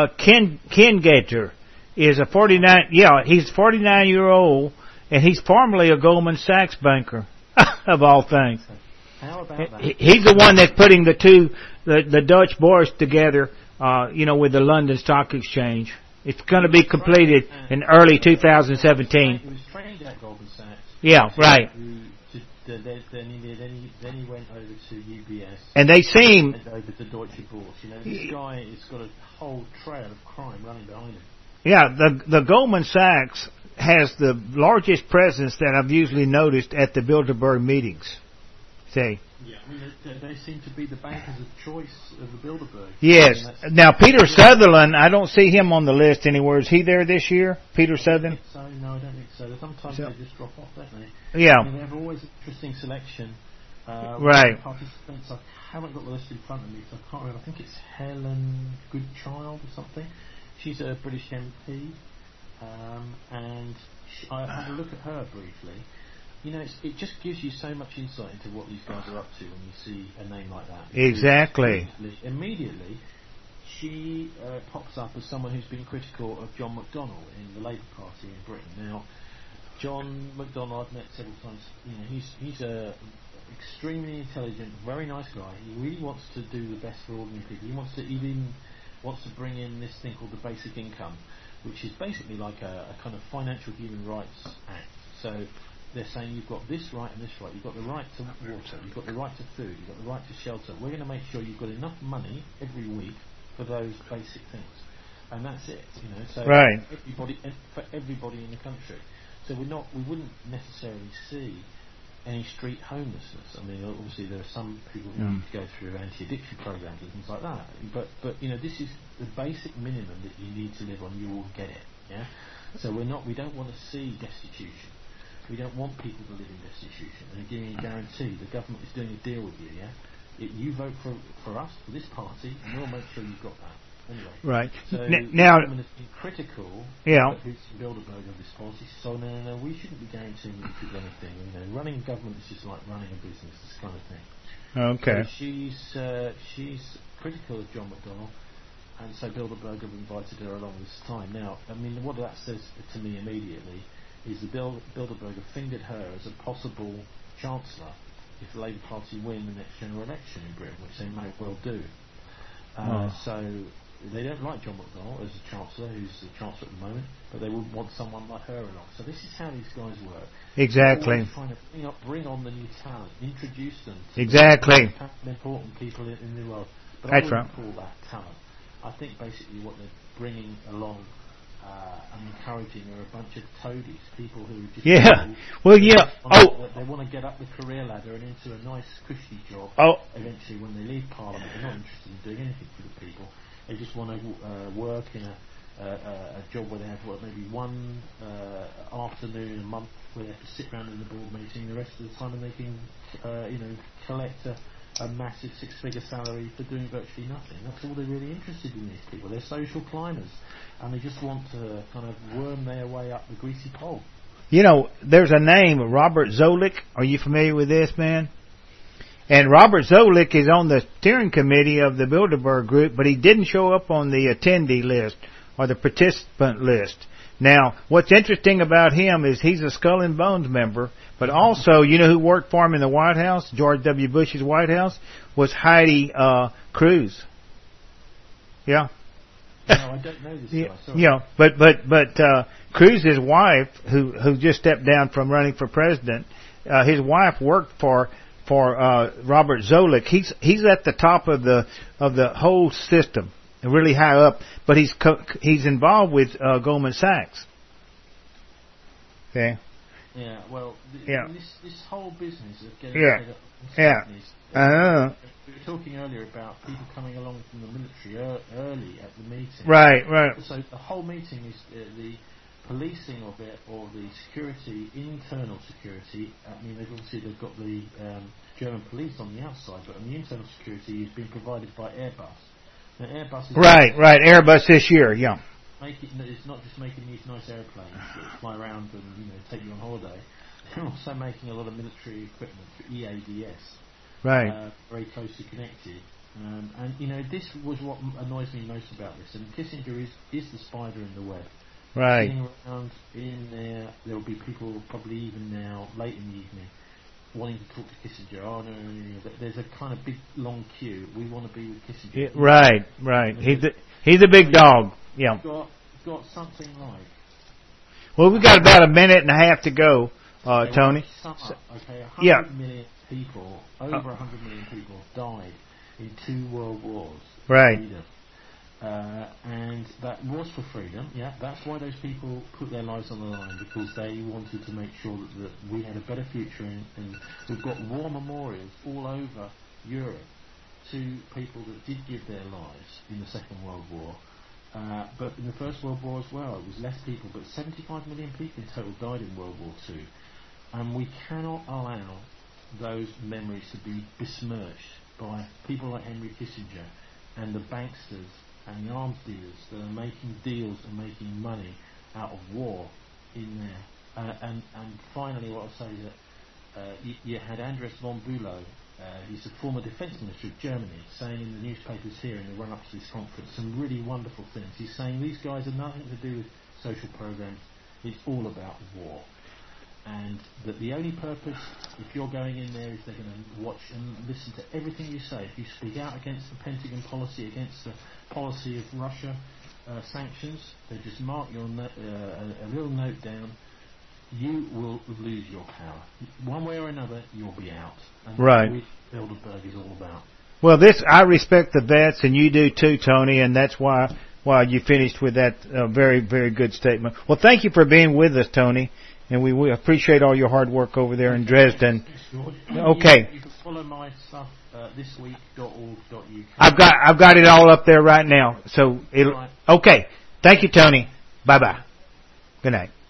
Kengeter is a 49. Yeah, he's 49-year-old, and he's formerly a Goldman Sachs banker, of all things. How about that? He's the one that's putting the Dutch Börse together, with the London Stock Exchange. It's going to be completed in early 2017. He was trained at Goldman Sachs. Yeah, right. Then he went over to UBS. And they seem... And over to Deutsche Börse. This guy has got a whole trail of crime running behind him. Yeah, the Goldman Sachs has the largest presence that I've usually noticed at the Bilderberg meetings. Say. Yeah, I mean, they seem to be the bankers of choice of the Bilderberg. Yes. Now, Peter Sutherland, I don't see him on the list anywhere. Is he there this year, Peter Sutherland? No, I don't think so. Sometimes they just drop off, don't they? Yeah. They have always an interesting selection. Right. Participants, I haven't got the list in front of me, so I can't remember. I think it's Helen Goodchild or something. She's a British MP, and I had a look at her briefly. It just gives you so much insight into what these guys are up to when you see a name like that. Exactly. Immediately, she pops up as someone who's been critical of John McDonnell in the Labour Party in Britain. Now, John McDonnell I've met several times. He's a extremely intelligent, very nice guy. He really wants to do the best for ordinary people. He even wants to bring in this thing called the basic income, which is basically like a kind of financial human rights act. So they're saying you've got this right and this right. You've got the right to water. You've got the right to food. You've got the right to shelter. We're going to make sure you've got enough money every week for those basic things, and that's it. So right. For everybody in the country. So we wouldn't necessarily see any street homelessness. I mean, obviously there are some people who need to go through anti-addiction programs and things like that. But this is the basic minimum that you need to live on. You will get it. Yeah. So we don't want to see destitution. We don't want people to live in destitution. And giving a guarantee, the government is doing a deal with you. Yeah. You vote for us, for this party, and we'll make sure you've got that. Anyway, right. So now, the government has been critical yeah. of Bilderberg of this policy. So no, we shouldn't be guaranteeing that you could do anything. Running government is just like running a business, this kind of thing. Okay. So she's critical of John McDonnell, and so Bilderberg have invited her along this time. Now, I mean, what that says to me immediately is the Bilderberg have fingered her as a possible chancellor if the Labour Party win the next general election in Britain, which they may well do. So they don't like John McDonnell as a chancellor, who's the chancellor at the moment, but they would want someone like her along. So this is how these guys work. Exactly. They're trying to bring on the new talent, introduce them to exactly the important people in the world. But that's I right. wouldn't call that talent. I think basically what they're bringing along and encouraging are a bunch of toadies, people who just they want to get up the career ladder and into a nice cushy job. Eventually, when they leave Parliament, they're not interested in doing anything for the people. They just want to work in a job where they have maybe one afternoon a month where they have to sit around in the board meeting. The rest of the time, and they can collect a massive six-figure salary for doing virtually nothing. That's all they're really interested in, these people. They're social climbers, and they just want to kind of worm their way up the greasy pole. There's a name, Robert Zoellick. Are you familiar with this, man? And Robert Zoellick is on the steering committee of the Bilderberg Group, but he didn't show up on the attendee list or the participant list. Now, what's interesting about him is he's a Skull and Bones member, but also, who worked for him in the White House, George W. Bush's White House, was Heidi Cruz. Yeah. No, I don't know this guy. Sorry. Yeah, but Cruz's wife, who just stepped down from running for president, his wife worked for Robert Zoellick. He's at the top of the whole system, really high up, but he's involved with Goldman Sachs. Okay. Yeah. Well. This whole business of getting companies. We were talking earlier about people coming along from the military early at the meeting. Right. So the whole meeting is the policing of it, or the security, internal security. I mean, they've got the German police on the outside, but on the internal security is being provided by Airbus. Now, Airbus is right. Airbus this year, yeah. It's not just making these nice airplanes that fly around and take you on holiday. They're also making a lot of military equipment for EADS. Right. Very closely connected. And this was what annoys me most about this. And Kissinger is the spider in the web. Right. Sitting around in there will be people probably even now, late in the evening, wanting to talk to Kissinger. Oh no. There's a kind of big long queue. We want to be with Kissinger. Yeah, right. He's a big dog. Yeah. Got something like. Well, we've got about a minute and a half to go, Tony. Okay, 100 million people, over 100 million people died in 2 world wars. Right. Freedom. And that was for freedom, yeah. That's why those people put their lives on the line, because they wanted to make sure that we had a better future. And we've got war memorials all over Europe to people that did give their lives in the Second World War. But in the First World War as well, it was less people, but 75 million people in total died in World War II. And we cannot allow those memories to be besmirched by people like Henry Kissinger and the banksters and the arms dealers that are making deals and making money out of war in there. And finally, what I'll say is that you had Andres von Bülow, he's the former defence minister of Germany, saying in the newspapers here in the run-up to this conference some really wonderful things. He's saying these guys have nothing to do with social programs, it's all about war. And that the only purpose, if you're going in there, is they're going to watch and listen to everything you say. If you speak out against the Pentagon policy, against the policy of Russia sanctions, they just mark your a little note down, you will lose your power. One way or another, you'll be out. And right. That's what Bilderberg is all about. Well, I respect the vets, and you do too, Tony, and that's why you finished with that very, very good statement. Well, thank you for being with us, Tony, and we appreciate all your hard work over there in Dresden. Okay. You can follow my stuff thisweek.org.uk. I've got it all up there right now. So okay. Thank you, Tony. Bye-bye. Good night.